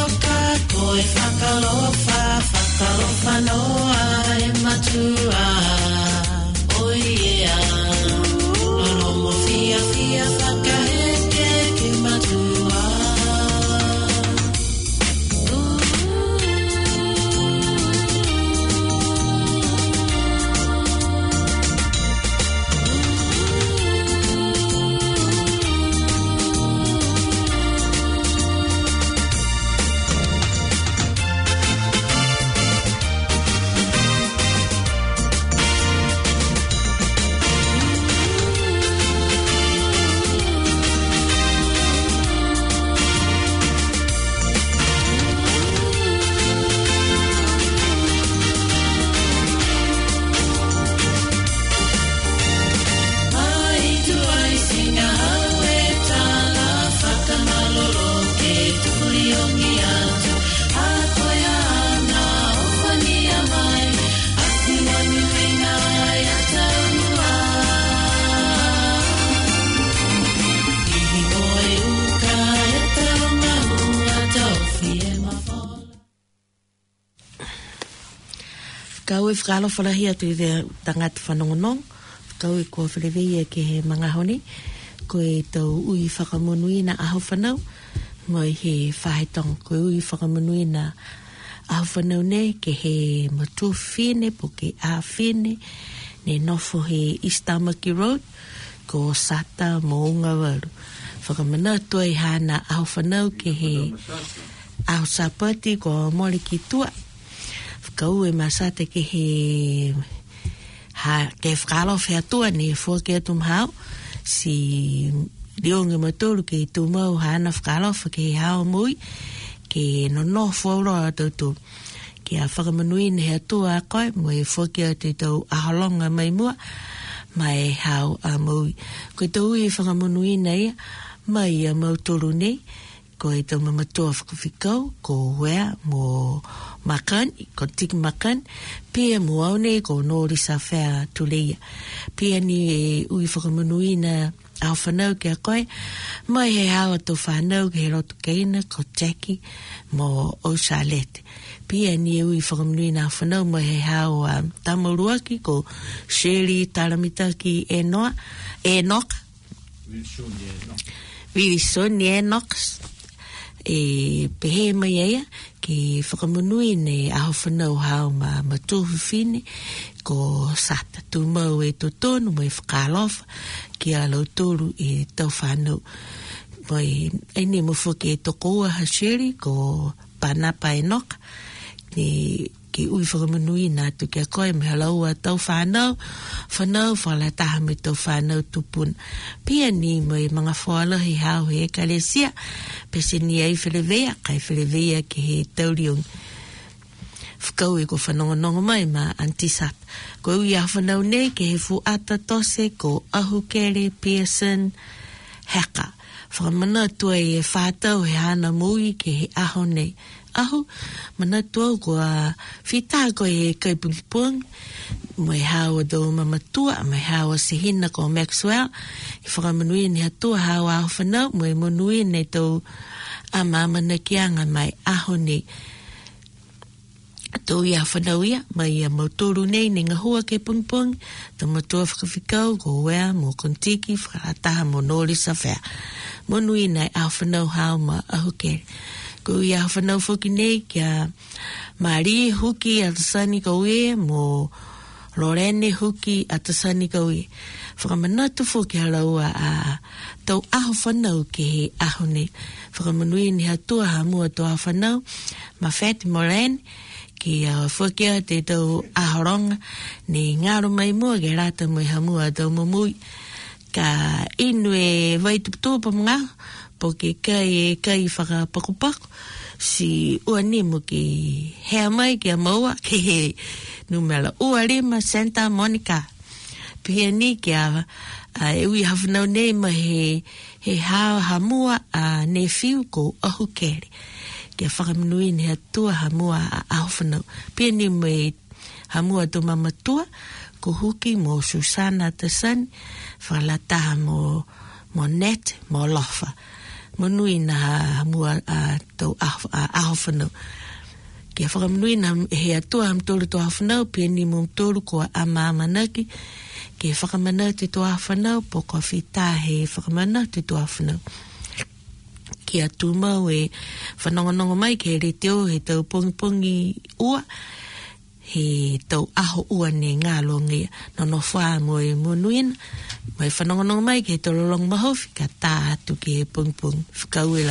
Speaker 5: Kau e whakalo whalahia tu te tangata whanongonong. Kau e kua whalewea ke he mga hone. Ko e tau ui whakamunui na aho whanau. Ngoi he whahetong. Ko e ui whakamunui na aho whanau ne ke he matu whine po ke a whine. Ne nofo he East Tamaki Road. Ko sata mo unga waru. Whakamana tua i hana aho whanau ke he aho sapati ko mole ki tua. Kau e masate ke he ke whakalo whea tua ne fua ke atum hao si rionge maturu ke tu mau hana whakalo ke he hao mui ke no fua roa tautu ke a whakamanui ne hea tua a koe mo e fua ke atu tau aholonga mai mua mai hao a mui koe tau e whakamanui nei mai a mauturu nei ko e tau mamatua whakawhikau, ko wea mo makan, ko tiki makan, pia mo au nei ko nori sa whea tuleia. Pia ni e ui whakamanui na au whanau ke a koe, mai he hawa tō whanau ke he roto keina, ko Jackie mo Osalete. Pia ni e ui whakamanui na au whanau, mai he hawa Tamaruaki, ko Shirley Taramitaki Enoch. Wilson Enoch. E pehe mai eia ke whakamunui ne aho whanau hao ma tuhu whine ko sata tu mau e to tonu mo e whakalofa ki a lau toru e tau whanau mai ene mo whuke e toko ua hasheri ko Panapa Enoch ne ke ui whakamunui nā tu kia koe me halau a tau whanau whala taha me tau whanau tupun pia ni mo e mga whaalahi hao he ekalesia pese ni ai whelewea kai whelewea ke he tauriong whakau e ko whanongonongo mai ma antisat ko ui a whanau nei ke he fuata tose ko Ahukere Pearson Haka whakamana tua e whātau he hana mui ke he aho nei aho mana tua ko a whita ko e kaipungpung mo e hawa do mamatua mo e hawa sehina ko Maxwell i whakamanui ni hatua hawa aho whanau mo e monui nei tau a mamana kianga mai aho nei tau i a whanau ia mai a mautoro nei ne ngahua ke pungpung ta matua whakawhikau ko wea mo kontiki whakataha mo nori sa whea monui nei aho whanau hawa ma Ahukere ko ia whanau whuki nei kia Marie huki a tasani kaue mo Lorene huki a tasani kaue. Whakamanatu whuki haraua a tau aho whanau ke he aho nei. Whakamanui ni hatua hamua tau aho whanau ma Fati Moran ki a whuki a te tau ahoronga ni ngaro mai mua ke rata mai hamua tau mamui. Ka inu e vaituputupa mga po ke kai whakapakupaku si ua nimu ki hea mai ki a maua ki he numela ua rima Santa Monica pia ni ki a ui hawhanau nei ma he hao hamua a nefiu ko Ahukere ki a whakamanui ni hatua hamua a ahowhanau pia ni me hamua to mamatua ko huki mo Susana Tasani whalataha mo net mo lofa manui na hamua tau aho whanau. Kia whakamanui na he atua am tolu tau aho whanau, pia ni mong tolu ko a maamanaki, kia whakamanauti tau aho whanau, po ko whita he whakamanauti tau aho whanau. Kia tūmau e whanongonongo mai, ke re teo he tau pongi ua, he tau aho ua ne ngā longia, no whaa mo e monuina, mai whanongonongo mai ke tau lolong mahofi, ka tā atu ke he pung whakauela.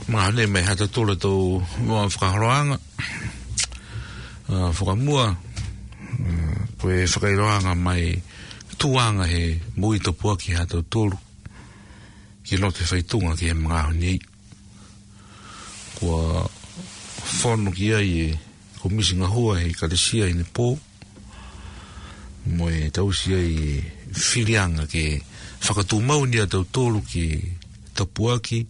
Speaker 2: ma ne me hata tole to mo whakaroanga whakamua koe whakairoanga mai tuanga he mui to pua ki hata tolu ki lote whaitunga ki he mga honi kua whono ki ai e ko misinga hua he karesia i ne pō mo e tausi ai e whirianga ke whakatū mauni a tau tolu ki tapuaki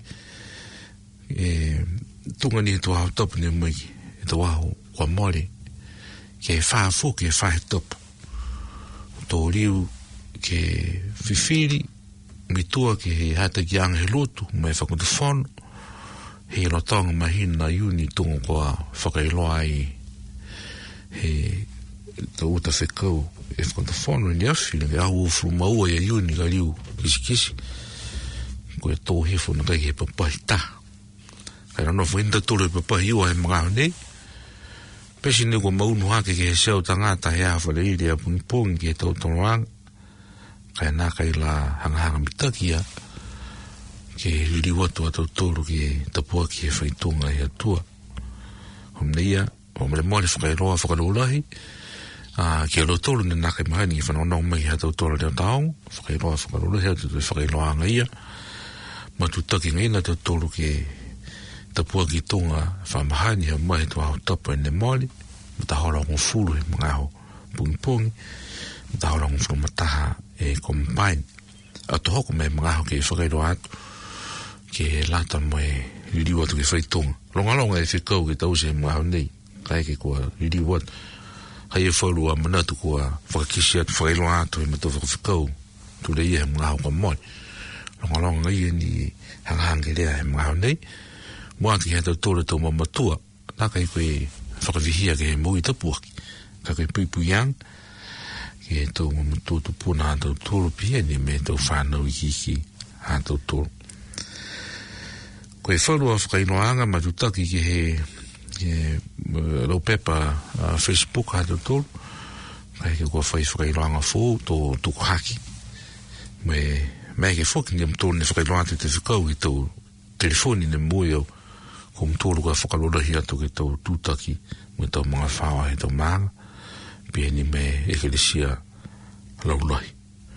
Speaker 2: tunga ni to hau topu ni mai e to waho kwa mori ke whaafu ke whahe topu to riu ke whiwhiri mitua ke he hata ki anga he lotu mai whakutu whono he rotonga mahina iuni tunga kwa whakailoa ai he to uta whekau e whakutu whono ni awhiri ke ahu ufuru maua e iuni ka riu kisi ko e tō hefo na kai he papahi ta kai rano whainda tōru e papahi iwa he mga hone pesi ni ko maunu hake ke he seo tangata he awhare iri a pungipongi ke tau tonoanga kai nā kai la hangahanga mitakia ke riri watu a tau tōru ke tapua ki he whaitunga he atua homne ia homre mōre whakairoa whakarourahi ke alo tōru ni nā kai mahani i whanonong mai he tau tōru leo taongo whakairoa whakarourahi a tutu whakairoanga ia matutaki ngai na tōru ke tapua ki tonga whamahani ha mai to hau tapa ne moli mata hora ngu furu he mga ho pungipongi mata hora ngu furu mataha e combine ato hoko me mga ho ke whakairo atu ke lata mo e ririwa tu ke whaitonga longa e whikau ke tause he mga ho nei kai ke kua ririwa hai e whauru a manatu kua whakakisi atu whakairo atu he mato whakawhikau tu rei he mga ho ka moli longa i ni hanghange rea he mga ho nei mua ki hea tau tōre tau mamatua nā kai koe whakawihia ke he mui tapuaki ka koe puipuiang ki he tau mamatua tu puna hā tau tōru pieni me tau whānau i hiki hā tau tōru koe whaurua whakainoanga matutaki ki he raupepa Facebook hā tau tōru kai ke kua whakainoanga fō tō tuku haki me ke whoki ni mtōru ne whakainoanga te whikau i tau telefoni ne mui au ko mtōru ka whakalurahi atu ke tau tūtaki me tau mga whawa he tau maanga pia ni me ekelisia laulahi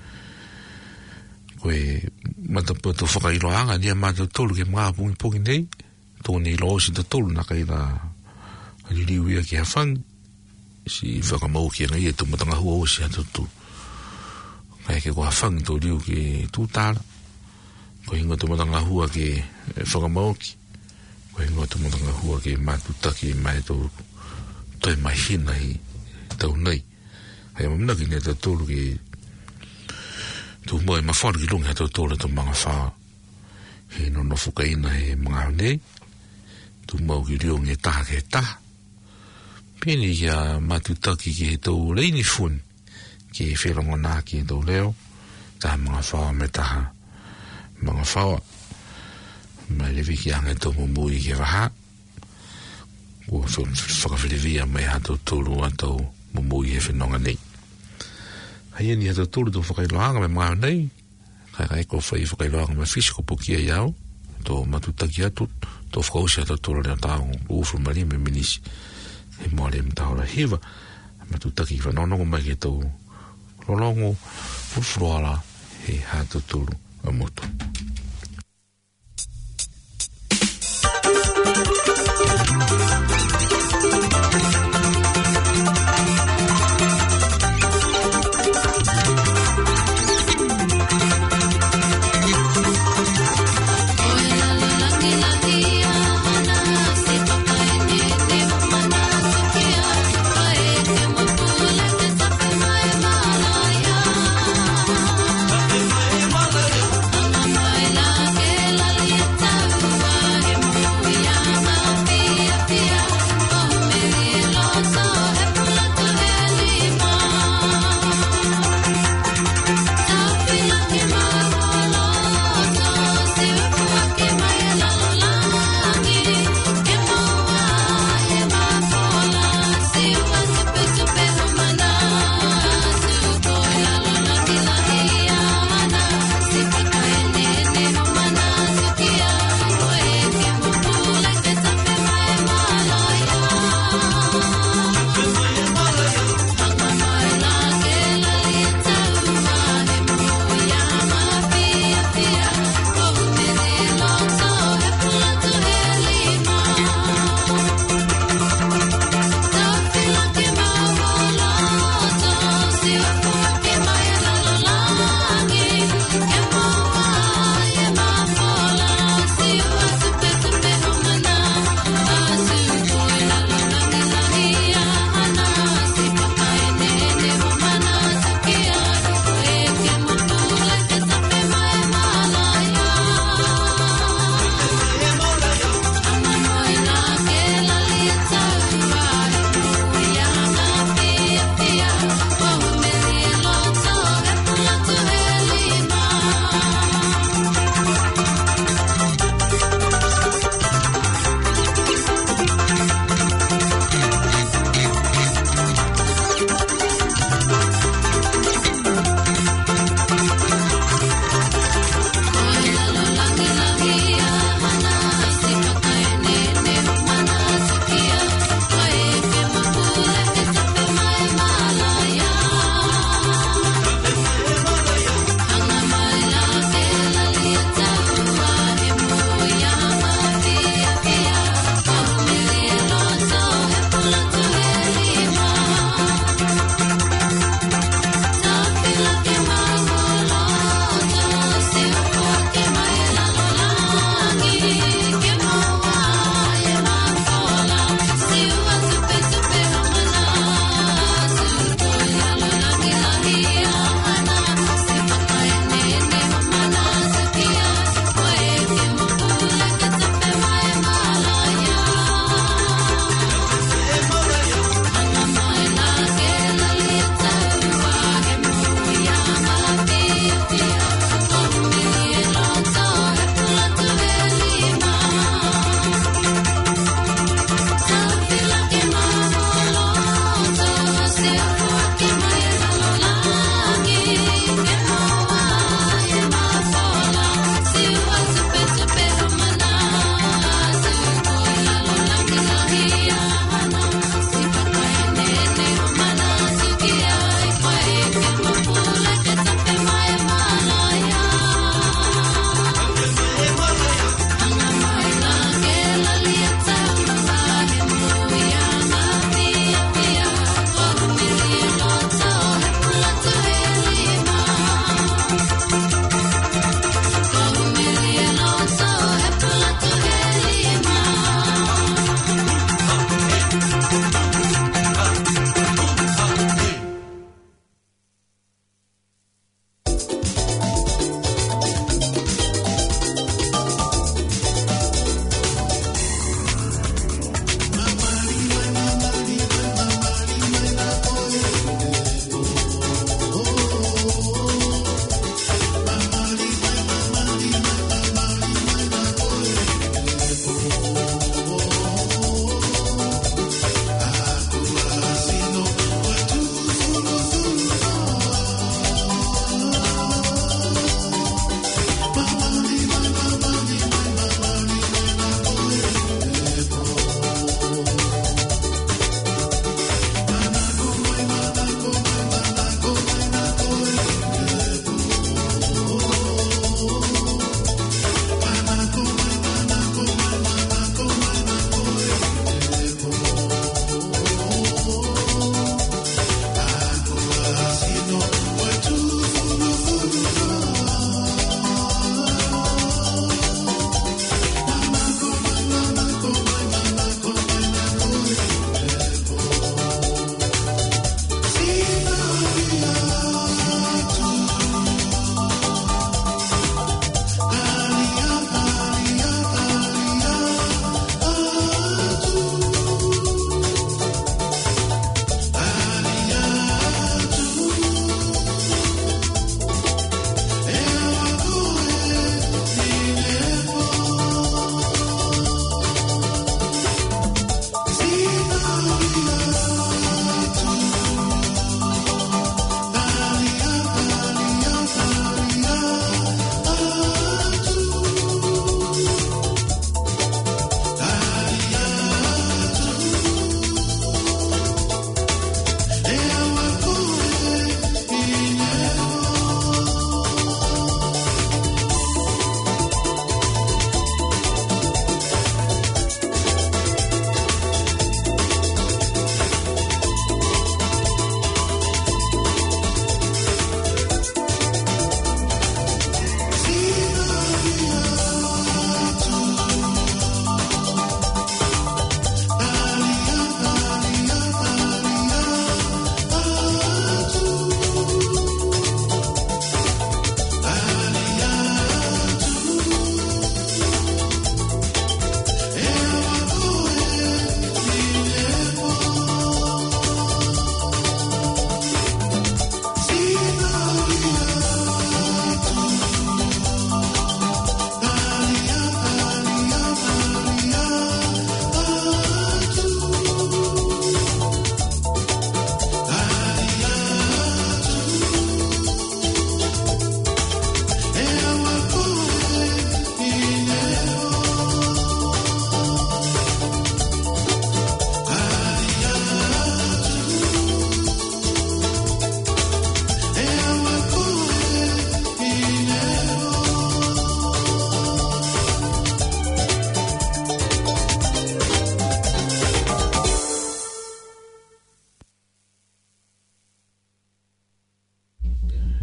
Speaker 2: koe matapa tau whakailoanga nia mātou tōru ke mga pungi nei tō nei loosi ta tōru na kai la ririwia ki hawhang si whakamau ki anga ia tau matanga hua osi atu tū kai ke ko hawhang tō riu ke tūtāra ko hinga tu matanga hua ke whakamauki ko hinga tu matanga hua ke matutaki mai tōru toi mai hina hi tau nei hei mamnaki ne tau tōru ke tu moe mawharu ki lungi tau tōru tau mga whaa he no whukaina he mga nei tu mau ki rio nge taha ke taha pēni kia matutaki ki he tau reini fun ke wherangonā ki he tau leo taha mga whaa me taha mga whaua mai le viki anga tō mumui ke waha ua whakawhirewia mai hato tōru a tō mumui he whenonga nei hai ni hato tōru tō whakailoanga me mga nei kai ko whai whakailoanga me fisiko pukia iau tō matutaki atu tō whakausi hato tōru lea tāongo ufu mari me minisi he moare mtahora hiva matutaki whanonongo mai ke tō lolongo ufuroala he hato tōru a moto.
Speaker 6: Bye.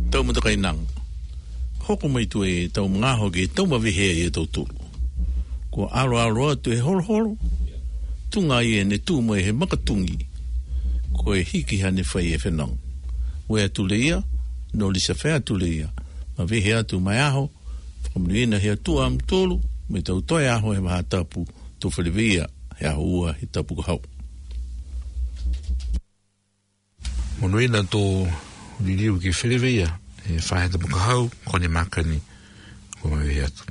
Speaker 3: tau matakai nang. Hoko mai tu e tau mga hoke, tau mawihea e tau tulu. Ko aro atu e holo. Tunga i e ne tu mo e he makatungi. Ko e hiki hane whai e whenang. Ue atu leia, no lisa whea atu leia. Mawihea atu mai aho, whakamunuina hea tua am tolu, me tau toi aho he maha tapu, tu whalewia he aho ua he tapu ko hau.
Speaker 2: Monuina tō liriu ki whelewia, he whahe tapu ko hau, kone makani, ko mawihea atu.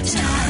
Speaker 6: time.